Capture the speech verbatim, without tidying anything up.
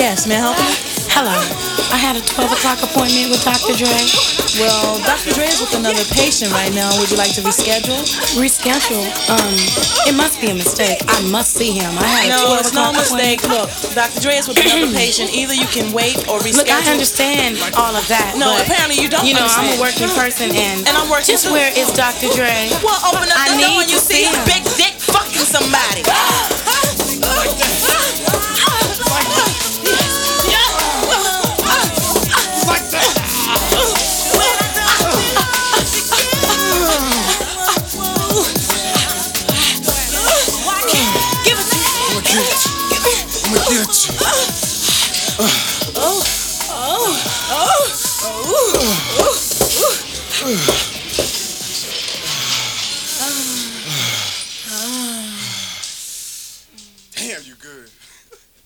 Yes, may I help you? Hello. I had a twelve o'clock appointment with Doctor Dre. Well, Doctor Dre is with another patient right now. Would you like to reschedule? Reschedule? Um, it must be a mistake. I must see him. I had a No, twelve it's no o'clock mistake. appointment. Look, Doctor Dre is with another patient. Either you can wait or reschedule. Look, I understand all of that. No, but, apparently you don't You know, understand. I'm a working person, and, And I'm working just too. where is Doctor Dre? Well, open up I the door need and you to see see his him. big dick fucking somebody. Give it to me. I'm gonna get you. I'm gonna get you. Damn, you good.